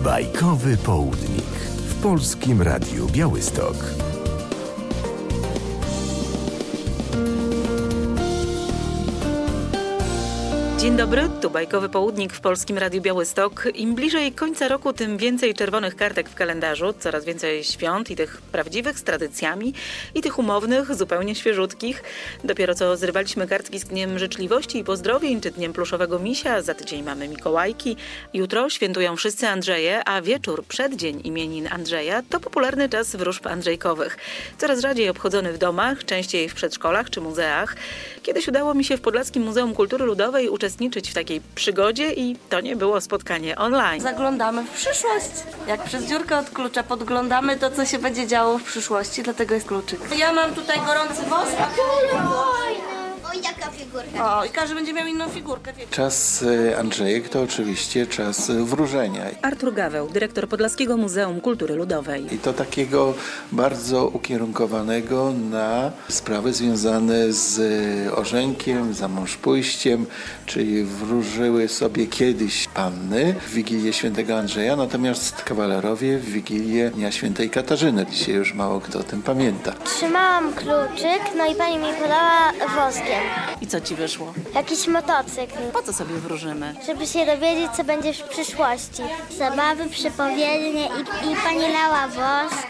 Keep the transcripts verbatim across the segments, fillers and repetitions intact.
Bajkowy Południk w Polskim Radiu Białystok. Dzień dobry, tu Bajkowy Południk w Polskim Radiu Białystok. Im bliżej końca roku, tym więcej czerwonych kartek w kalendarzu, coraz więcej świąt i tych prawdziwych z tradycjami i tych umownych, zupełnie świeżutkich. Dopiero co zrywaliśmy kartki z Dniem Życzliwości i Pozdrowień, czy Dniem Pluszowego Misia, za tydzień mamy Mikołajki. Jutro świętują wszyscy Andrzeje, a wieczór, przeddzień imienin Andrzeja to popularny czas wróżb andrzejkowych. Coraz rzadziej obchodzony w domach, częściej w przedszkolach czy muzeach. Kiedyś udało mi się w Podlaskim Muzeum Kultury Ludowej uczestniczyć w takiej przygodzie i to nie było spotkanie online. Zaglądamy w przyszłość. Jak przez dziurkę od klucza podglądamy to, co się będzie działo w przyszłości, dlatego jest kluczyk. Ja mam tutaj gorący wosk. Oj, jaka figurka. O, i każdy będzie miał inną figurkę. Czas Andrzejek to oczywiście czas wróżenia. Artur Gaweł, dyrektor Podlaskiego Muzeum Kultury Ludowej. I to takiego bardzo ukierunkowanego na sprawy związane z orzenkiem, zamążpójściem, czyli wróżyły sobie kiedyś panny w Wigilię Świętego Andrzeja, natomiast kawalerowie w Wigilię Dnia Świętej Katarzyny. Dzisiaj już mało kto o tym pamięta. Trzymałam kluczyk, no i pani mi podała woskiem. I co ci wyszło? Jakiś motocykl, Po co sobie wróżymy? żeby się dowiedzieć, co będzie w przyszłości. Zabawy, przepowiednie i, i pani lała wosk.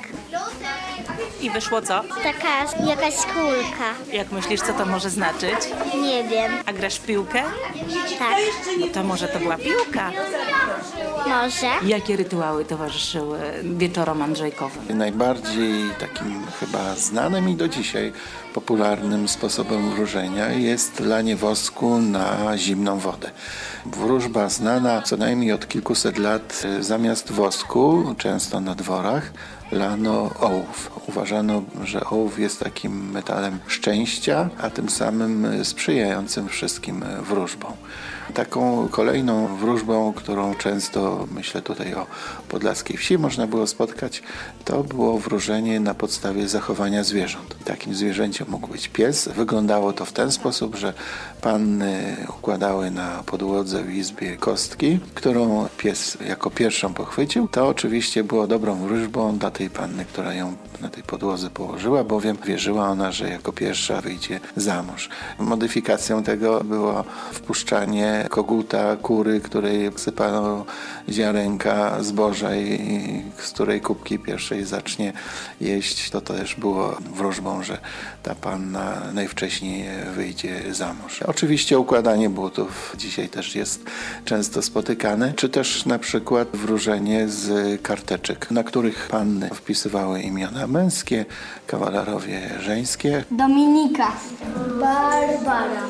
I wyszło co? Taka jakaś kulka. Jak myślisz, co to może znaczyć? Nie wiem. A grasz w piłkę? Tak. No to może to była piłka. Może. Jakie rytuały towarzyszyły wieczorom andrzejkowym? Najbardziej takim chyba znanym i do dzisiaj popularnym sposobem wróżenia jest lanie wosku na zimną wodę. Wróżba znana co najmniej od kilkuset lat. Zamiast wosku, często na dworach, lano ołów. Uważano, że ołów jest takim metalem szczęścia, a tym samym sprzyjającym wszystkim wróżbom. Taką kolejną wróżbą, którą często, myślę tutaj o podlaskiej wsi, można było spotkać, to było wróżenie na podstawie zachowania zwierząt. Takim zwierzęciem mógł być pies. Wyglądało to w ten sposób, że panny układały na podłodze w izbie kostki, którą pies jako pierwszą pochwycił. To oczywiście było dobrą wróżbą dla tej panny, która ją na tej podłodze położyła, bowiem wierzyła ona, że jako pierwsza wyjdzie za mąż. Modyfikacją tego było wpuszczanie koguta, kury, której sypano ziarenka zboża i z której kubki pierwszej zacznie jeść. To też było wróżbą, że ta panna najwcześniej wyjdzie za mąż. Oczywiście układanie butów dzisiaj też jest często spotykane, czy też na przykład wróżenie z karteczek, na których panny wpisywały imiona męskie, kawalerowie żeńskie. Dominika. Barbara.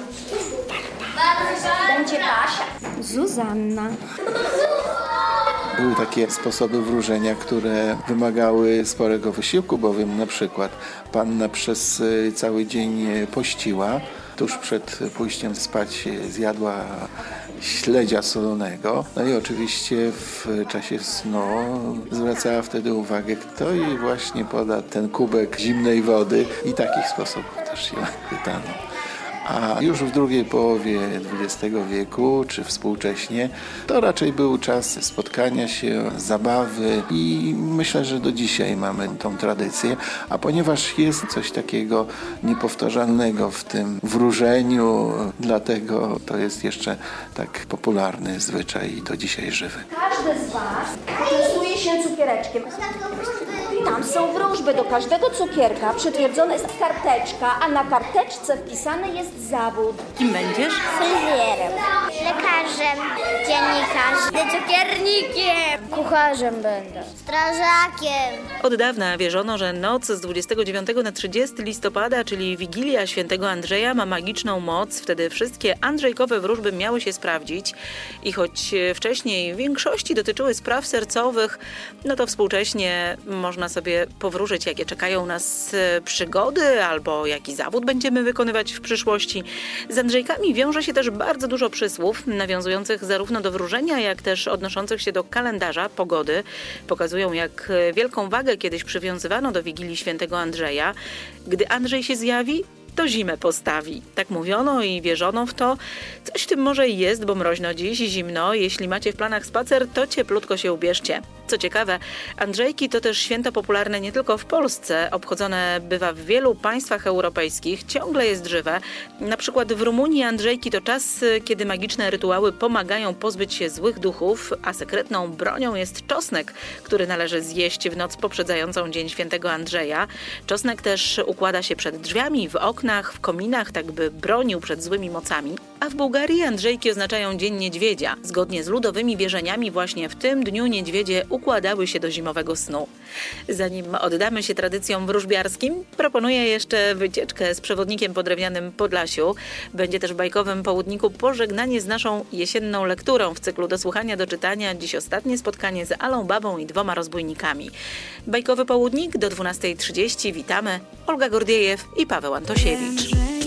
Będzie Kasia. Zuzanna. Były takie sposoby wróżenia, które wymagały sporego wysiłku, bowiem na przykład panna przez cały dzień pościła, tuż przed pójściem spać zjadła śledzia solonego. No i oczywiście w czasie snu zwracała wtedy uwagę, kto jej właśnie poda ten kubek zimnej wody i takich sposobów też się pytano. A już w drugiej połowie dwudziestego wieku, czy współcześnie, to raczej był czas spotkania się, zabawy i myślę, że do dzisiaj mamy tą tradycję. A ponieważ jest coś takiego niepowtarzalnego w tym wróżeniu, dlatego to jest jeszcze tak popularny zwyczaj i do dzisiaj żywy. Każdy z Was poczęstuje się cukiereczkiem. Tam są wróżby. Do każdego cukierka przytwierdzona jest karteczka, a na karteczce wpisany jest zawód. Kim będziesz? Fryzjerem. Lekarzem. Dziennikarzem. Cukiernikiem. Kucharzem będę. Strażakiem. Od dawna wierzono, że noc z dwudziestego dziewiątego na trzydziestego listopada, czyli Wigilia Świętego Andrzeja, ma magiczną moc. Wtedy wszystkie andrzejkowe wróżby miały się sprawdzić i choć wcześniej w większości dotyczyły spraw sercowych, no to współcześnie można sobie powróżyć, jakie czekają nas przygody albo jaki zawód będziemy wykonywać w przyszłości. Z Andrzejkami wiąże się też bardzo dużo przysłów, nawiązujących zarówno do wróżenia, jak też odnoszących się do kalendarza, pogody. Pokazują, jak wielką wagę kiedyś przywiązywano do Wigilii Świętego Andrzeja. Gdy Andrzej się zjawi, to zimę postawi. Tak mówiono i wierzono w to. Coś w tym może jest, bo mroźno dziś, zimno. Jeśli macie w planach spacer, to cieplutko się ubierzcie. Co ciekawe, Andrzejki to też święto popularne nie tylko w Polsce. Obchodzone bywa w wielu państwach europejskich. Ciągle jest żywe. Na przykład w Rumunii Andrzejki to czas, kiedy magiczne rytuały pomagają pozbyć się złych duchów, a sekretną bronią jest czosnek, który należy zjeść w noc poprzedzającą Dzień Świętego Andrzeja. Czosnek też układa się przed drzwiami, w oknach, w kominach, tak by bronił przed złymi mocami. A w Bułgarii Andrzejki oznaczają Dzień Niedźwiedzia. Zgodnie z ludowymi wierzeniami właśnie w tym dniu niedźwiedzie układały się do zimowego snu. Zanim oddamy się tradycjom wróżbiarskim, proponuję jeszcze wycieczkę z przewodnikiem po drewnianym Podlasiu. Będzie też w bajkowym południku pożegnanie z naszą jesienną lekturą w cyklu do słuchania, do czytania. Dziś ostatnie spotkanie z Alą Babą i dwoma rozbójnikami. Bajkowy południk do dwunastej trzydzieści. Witamy. Olga Gordiejew i Paweł Antosiewicz.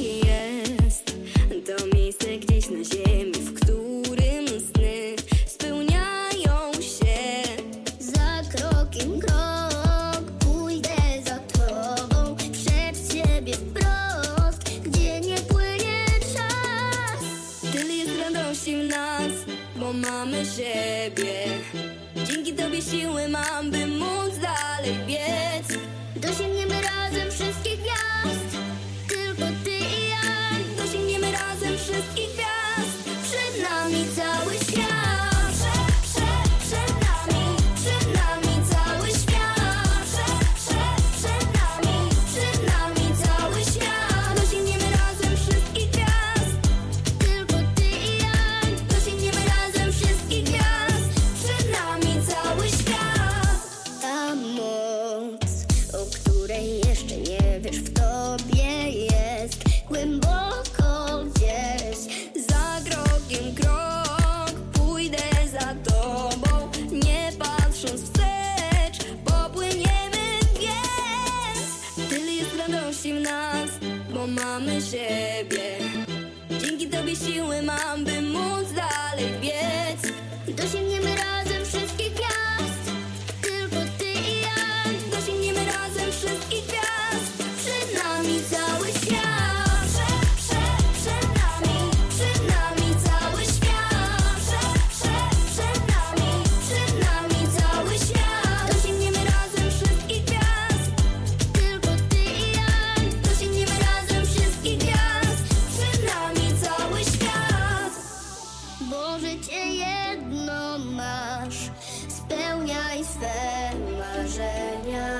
To miejsce gdzieś na ziemi, w którym sny spełniają się. Za krokiem krok pójdę za tobą, przed siebie wprost, gdzie nie płynie czas. Tyle jest radości w nas, bo mamy siebie. Dzięki tobie siły mam, by móc dalej biec. Dosięgniemy razem wszystkich gwiazd, tylko ty i ja. Dosięgniemy razem wszystkich gwiazd. Przed nami cały świat. Przed, przed, przed nami, przed nami cały świat. Przed, przed, przed nami, przed nami cały świat. Dosięgniemy razem wszystkich gwiazd. Tylko ty i ja. Dosięgniemy razem wszystkich gwiazd. Przed nami cały świat. Ta moc, o której jeszcze nie wiesz, w tobie jest głęboko gdzieś. Za krokiem krok pójdę za tobą, nie patrząc wstecz, popłyniemy więc. Tyle jest radości w nas, bo mamy siebie. Dzięki tobie siły mam, by móc dalej biec. Dosięgniemy razem wszystkich gwiazd, tylko ty i ja. Dosięgniemy razem wszystkich gwiazd. Przed nami cały świat. Przed, przed, przed nami, przed nami cały świat. Przed, przed, przed nami, przed nami cały świat. Dosięgniemy razem wszystkich gwiazd. Tylko ty i ja. Dosięgniemy razem wszystkich gwiazd. Przed nami cały świat. Bo życie jedno masz, spełniaj swe marzenia.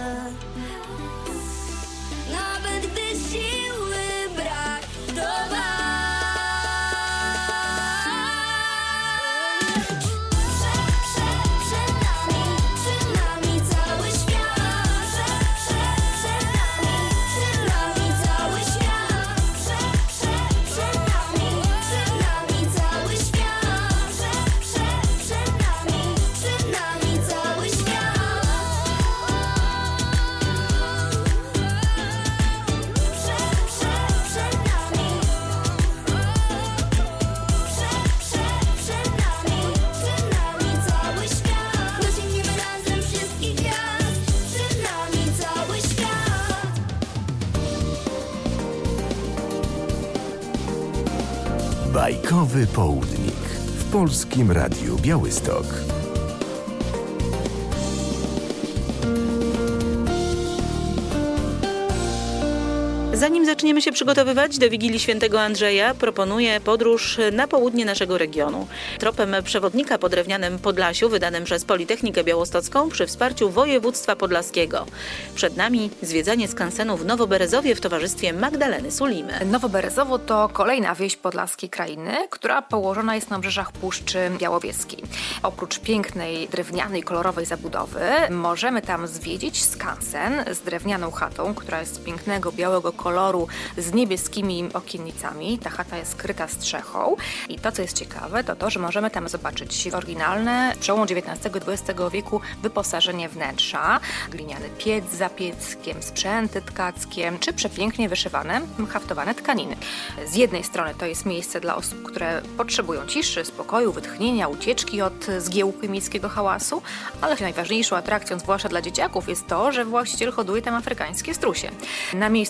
Nawet gdy siły brak, to walcz. Przed, przed, przed nami, przed nami cały świat. Przed, przed, przed nami, przed nami cały świat. Przed, przed, przed nami, przed nami cały świat. Przed, przed, przed nami, przed nami cały świat. Dosięgniemy razem wszystkich gwiazd. Przed nami cały świat. Bajkowy południk w Polskim Radiu Białystok. Zanim zaczniemy się przygotowywać do Wigilii Świętego Andrzeja, proponuję podróż na południe naszego regionu. Tropem przewodnika po drewnianym Podlasiu, wydanym przez Politechnikę Białostocką przy wsparciu województwa podlaskiego. Przed nami zwiedzanie skansenu w Nowoberezowie w towarzystwie Magdaleny Sulimy. Nowoberezowo to kolejna wieś podlaskiej krainy, która położona jest na obrzeżach Puszczy Białowieskiej. Oprócz pięknej, drewnianej, kolorowej zabudowy możemy tam zwiedzić skansen z drewnianą chatą, która jest z pięknego, białego koloru z niebieskimi okiennicami. Ta chata jest skryta strzechą i to, co jest ciekawe, to to, że możemy tam zobaczyć oryginalne z przełomu dziewiętnastego i dwudziestego wieku wyposażenie wnętrza, gliniany piec za pieckiem, sprzęty tkackie, czy przepięknie wyszywane, haftowane tkaniny. Z jednej strony to jest miejsce dla osób, które potrzebują ciszy, spokoju, wytchnienia, ucieczki od zgiełku i miejskiego hałasu, ale najważniejszą atrakcją, zwłaszcza dla dzieciaków, jest to, że właściciel hoduje tam afrykańskie strusie. Na miejscu możemy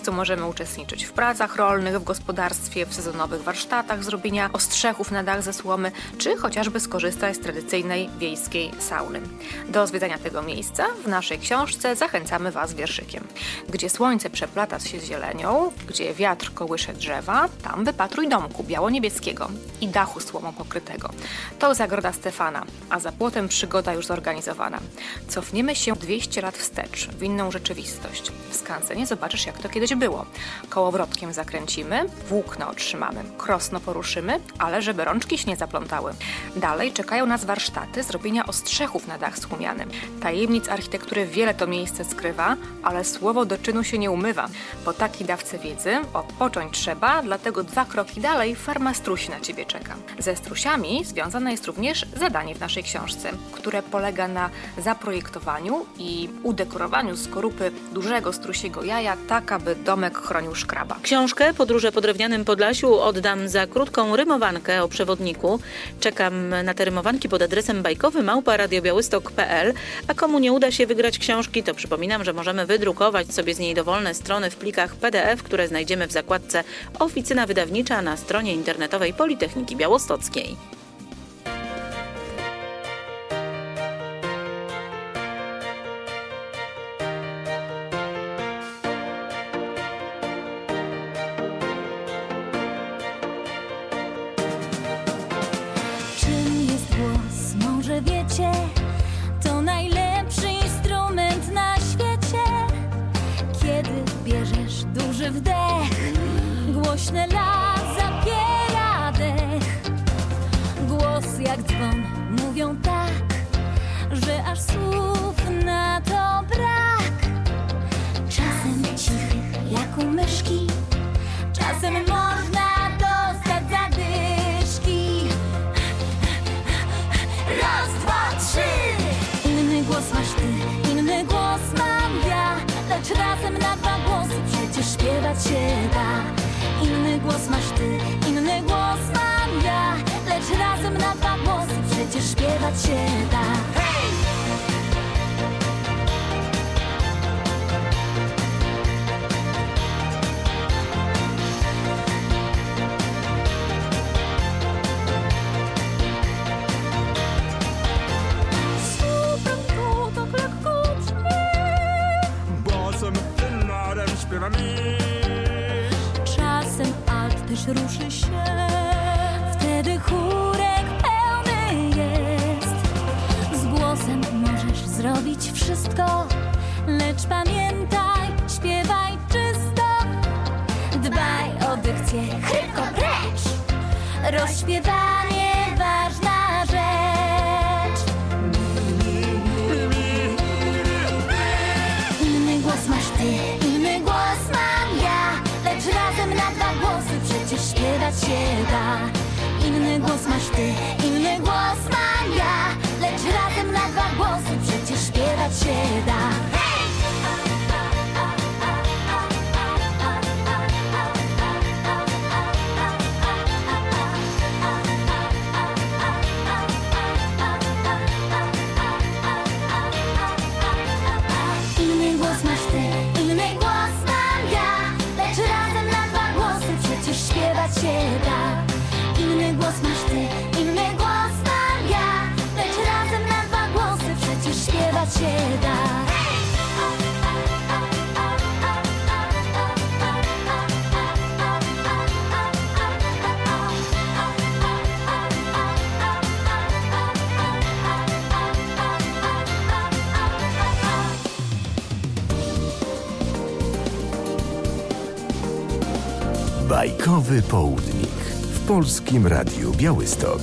Możemy uczestniczyć w pracach rolnych, w gospodarstwie, w sezonowych warsztatach zrobienia ostrzechów na dach ze słomy, czy chociażby skorzystać z tradycyjnej wiejskiej sauny. Do zwiedzania tego miejsca w naszej książce zachęcamy Was wierszykiem. Gdzie słońce przeplata się z zielenią, gdzie wiatr kołysze drzewa, tam wypatruj domku biało-niebieskiego i dachu słomą pokrytego. To zagroda Stefana, a za płotem przygoda już zorganizowana. Cofniemy się dwieście lat wstecz, w inną rzeczywistość. W skansenie zobaczysz, jak to kiedyś było. Kołowrotkiem zakręcimy, włókno otrzymamy, krosno poruszymy, ale żeby rączki się nie zaplątały. Dalej czekają nas warsztaty zrobienia ostrzechów na dach słomianym. Tajemnic architektury wiele to miejsce skrywa, ale słowo do czynu się nie umywa. Po takiej dawce wiedzy odpocząć trzeba, dlatego dwa kroki dalej farma strusi na Ciebie czeka. Ze strusiami związane jest również zadanie w naszej książce, które polega na zaprojektowaniu i udekorowaniu skorupy dużego strusiego jaja, tak aby domek chronił szkraba. Książkę Podróże po drewnianym Podlasiu oddam za krótką rymowankę o przewodniku. Czekam na te rymowanki pod adresem bajkowy małpa radiobiałystok kropka p l, a komu nie uda się wygrać książki, to przypominam, że możemy wydrukować sobie z niej dowolne strony w plikach P D F, które znajdziemy w zakładce Oficyna Wydawnicza na stronie internetowej Politechniki Białostockiej. Czym jest głos? Może wiecie? To najlepszy instrument na świecie. Kiedy bierzesz duży wdech, głośny las zapiera dech. Głos jak dzwon, mówią tak, że aż słów na to brak. Czasem cichy jak u myszki, czasem można dostać zadyszki. Raz, dwa, trzy. Inny głos masz ty, inny głos mam ja, lecz razem na dwa głosy przecież śpiewać się da. Inny głos masz ty, inny głos mam ja, lecz razem na dwa głosy przecież śpiewać się da. Hej! Super, tu tak lekko brzmi, Basem, tenarem śpiewa mi. czasem alt też ruszy się, wtedy chórek pełny jest. Z głosem możesz zrobić wszystko, lecz pamiętaj, śpiewaj czysto. Dbaj o dykcję, chrypko precz, rozśpiewanie ważna rzecz. Inny głos masz ty, inny głos mam ja, lecz razem na dwa głosy przecież śpiewać się da. Inny głos masz ty, inny głos mam ja, lecz razem na dwa głosy przecież śpiewać się da. Hej! Inny głos masz ty, inny głos mam ja, lecz razem na dwa głosy przecież śpiewać się da. Inny głos masz ty, inny głos mam ja, lecz razem na dwa głosy przecież śpiewać się da. Bajkowy Południk w Polskim Radiu Białystok.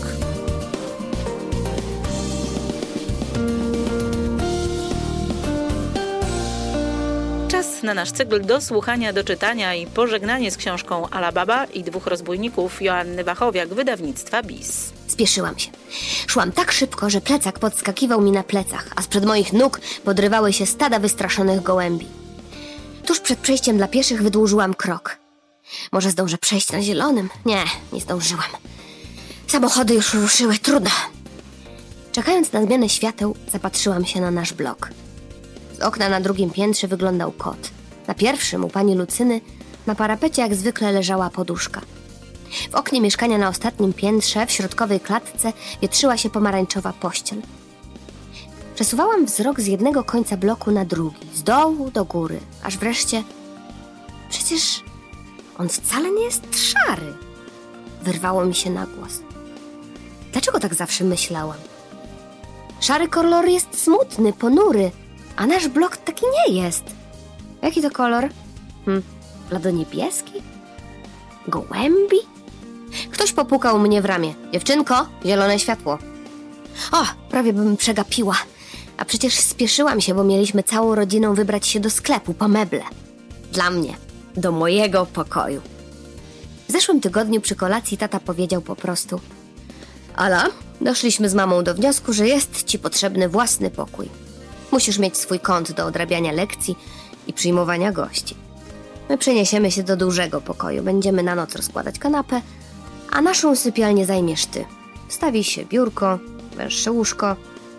Czas na nasz cykl do słuchania, do czytania i pożegnanie z książką Alababa i dwóch rozbójników Joanny Wachowiak, wydawnictwa B I S. Spieszyłam się. Szłam tak szybko, że plecak podskakiwał mi na plecach, a sprzed moich nóg podrywały się stada wystraszonych gołębi. Tuż przed przejściem dla pieszych wydłużyłam krok. Może zdążę przejść na zielonym? Nie, nie zdążyłam. Samochody już ruszyły, trudno. Czekając na zmianę świateł, zapatrzyłam się na nasz blok. Z okna na drugim piętrze wyglądał kot. Na pierwszym, u pani Lucyny, Na parapecie jak zwykle leżała poduszka. W oknie mieszkania na ostatnim piętrze, w środkowej klatce, wietrzyła się pomarańczowa pościel. Przesuwałam wzrok z jednego końca bloku na drugi, z dołu do góry, aż wreszcie... Przecież on wcale nie jest szary. Wyrwało mi się na głos. Dlaczego tak zawsze myślałam? Szary kolor jest smutny, ponury, a nasz blok taki nie jest. Jaki to kolor? Hm, bladoniebieski? Gołębi? Ktoś popukał mnie w ramię. Dziewczynko, zielone światło. O, prawie bym przegapiła. A przecież spieszyłam się, bo mieliśmy całą rodziną wybrać się do sklepu po meble. Dla mnie. Do mojego pokoju. W zeszłym tygodniu przy kolacji tata powiedział po prostu: Ala, doszliśmy z mamą do wniosku, że jest ci potrzebny własny pokój. Musisz mieć swój kąt do odrabiania lekcji i przyjmowania gości. My przeniesiemy się do dużego pokoju. Będziemy na noc rozkładać kanapę, a naszą sypialnię zajmiesz ty. Wstawi się biurko, węższe łóżko.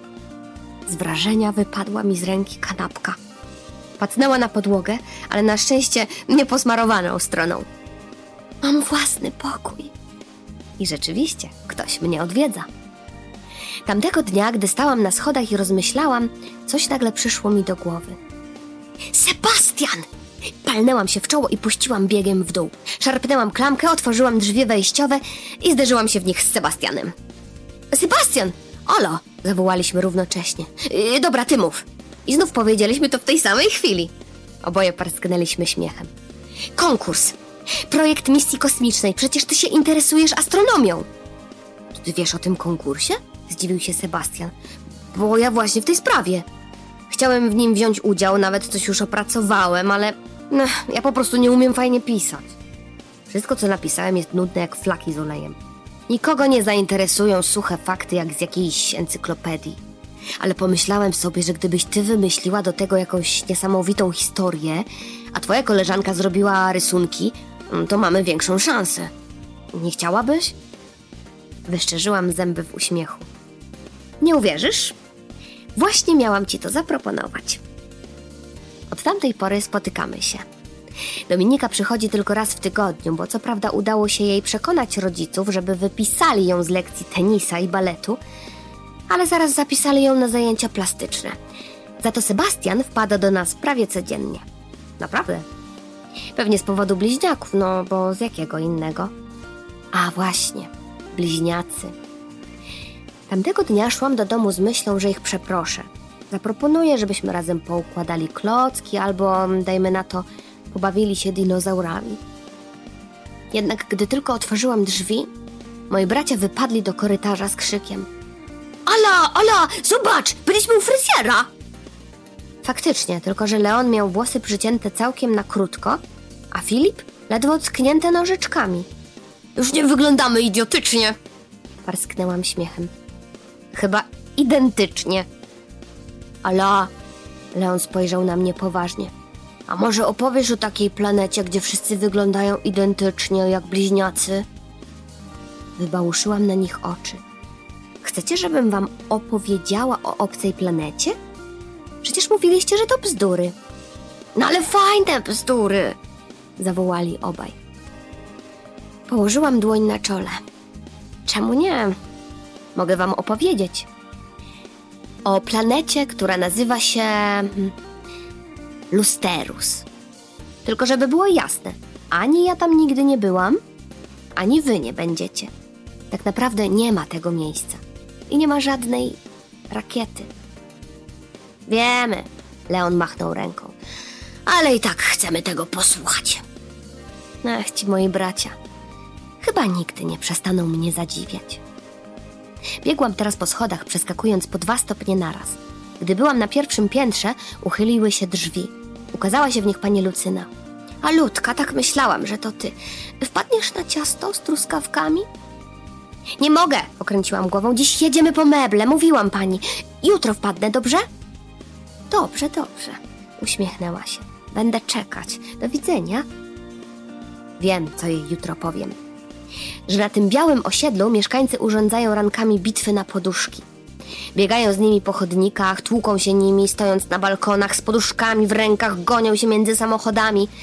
Z wrażenia wypadła mi z ręki kanapka. Pacnęła na podłogę, ale na szczęście nie posmarowaną stroną. Mam własny pokój. I rzeczywiście, ktoś mnie odwiedza. Tamtego dnia, gdy stałam na schodach i rozmyślałam, coś nagle przyszło mi do głowy. Sebastian! Palnęłam się w czoło i puściłam biegiem w dół. Szarpnęłam klamkę, otworzyłam drzwi wejściowe i zderzyłam się w nich z Sebastianem. Sebastian! Olo! Zawołaliśmy równocześnie. Yy, dobra, ty mów. I znów powiedzieliśmy to w tej samej chwili. Oboje parsknęliśmy śmiechem. Konkurs! Projekt misji kosmicznej. Przecież ty się interesujesz astronomią. Ty wiesz o tym konkursie? Zdziwił się Sebastian. Bo ja właśnie w tej sprawie. Chciałem w nim wziąć udział, nawet coś już opracowałem, ale no, ja po prostu nie umiem fajnie pisać. Wszystko, co napisałem, jest nudne jak flaki z olejem. Nikogo nie zainteresują suche fakty jak z jakiejś encyklopedii. Ale pomyślałem sobie, że gdybyś ty wymyśliła do tego jakąś niesamowitą historię, a twoja koleżanka zrobiła rysunki, to mamy większą szansę. Nie chciałabyś? Wyszczerzyłam zęby w uśmiechu. Nie uwierzysz? Właśnie miałam ci to zaproponować. Od tamtej pory spotykamy się. Dominika przychodzi tylko raz w tygodniu, bo co prawda udało się jej przekonać rodziców, żeby wypisali ją z lekcji tenisa i baletu, ale zaraz zapisali ją na zajęcia plastyczne. Za to Sebastian wpada do nas prawie codziennie. Naprawdę. Pewnie z powodu bliźniaków, no bo z jakiego innego? A właśnie, bliźniacy. Tamtego dnia szłam do domu z myślą, że ich przeproszę. Zaproponuję, żebyśmy razem poukładali klocki albo, dajmy na to, pobawili się dinozaurami. Jednak gdy tylko otworzyłam drzwi, moi bracia wypadli do korytarza z krzykiem: Ala, Ala, zobacz, byliśmy u fryzjera! Faktycznie, tylko że Leon miał włosy przycięte całkiem na krótko, a Filip ledwo tknięte nożyczkami. Już nie wyglądamy idiotycznie! Parsknęłam śmiechem. Chyba identycznie. Ala, Leon spojrzał na mnie poważnie. A może opowiesz o takiej planecie, gdzie wszyscy wyglądają identycznie jak bliźniacy? Wybałuszyłam na nich oczy. Chcecie, żebym wam opowiedziała o obcej planecie? Przecież mówiliście, że to bzdury. No ale fajne bzdury! Zawołali obaj. Położyłam dłoń na czole. Czemu nie? Mogę wam opowiedzieć. O planecie, która nazywa się Lusterus. Tylko żeby było jasne, ani ja tam nigdy nie byłam, ani wy nie będziecie. Tak naprawdę nie ma tego miejsca. I nie ma żadnej rakiety. Wiemy, Leon machnął ręką. Ale i tak chcemy tego posłuchać. Ach, ci moi bracia. Chyba nigdy nie przestaną mnie zadziwiać. Biegłam teraz po schodach, przeskakując po dwa stopnie naraz. Gdy byłam na pierwszym piętrze, uchyliły się drzwi. Ukazała się w nich pani Lucyna. A Ludka, tak myślałam, że to ty. Wpadniesz na ciasto z truskawkami? Nie mogę, pokręciłam głową. Dziś jedziemy po meble, mówiłam pani. Jutro wpadnę, dobrze? Dobrze, dobrze, uśmiechnęła się. Będę czekać. Do widzenia. Wiem, co jej jutro powiem. Że na tym białym osiedlu mieszkańcy urządzają rankami bitwy na poduszki. Biegają z nimi po chodnikach, tłuką się nimi, stojąc na balkonach z poduszkami w rękach, gonią się między samochodami.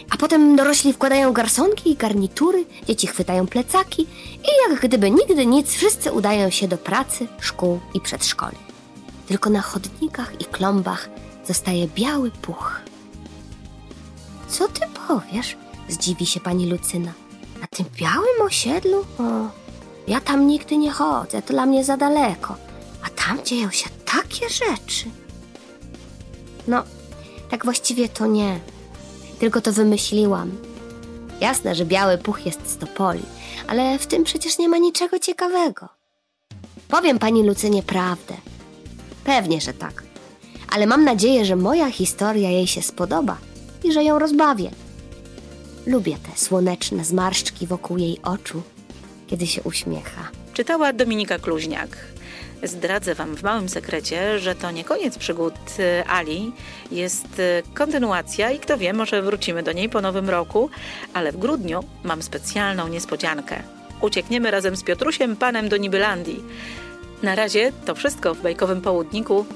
A potem dorośli wkładają garsonki i garnitury, dzieci chwytają plecaki i jak gdyby nigdy nic, wszyscy udają się do pracy, szkół i przedszkoli. Tylko na chodnikach i klombach zostaje biały puch. Co ty powiesz? Zdziwi się pani Lucyna. Na tym białym osiedlu? O, ja tam nigdy nie chodzę, to dla mnie za daleko. A tam dzieją się takie rzeczy. No, tak właściwie to nie. Tylko to wymyśliłam. Jasne, że biały puch jest z Topoli, ale w tym przecież nie ma niczego ciekawego. Powiem pani Lucynie prawdę. Pewnie, że tak. Ale mam nadzieję, że moja historia jej się spodoba i że ją rozbawię. Lubię te słoneczne zmarszczki wokół jej oczu, kiedy się uśmiecha. Czytała Dominika Kluźniak. Zdradzę wam w małym sekrecie, że to nie koniec przygód Ali. Jest kontynuacja i kto wie, może wrócimy do niej po nowym roku, ale w grudniu mam specjalną niespodziankę. Uciekniemy razem z Piotrusiem Panem do Nibylandii. Na razie to wszystko w bajkowym południku.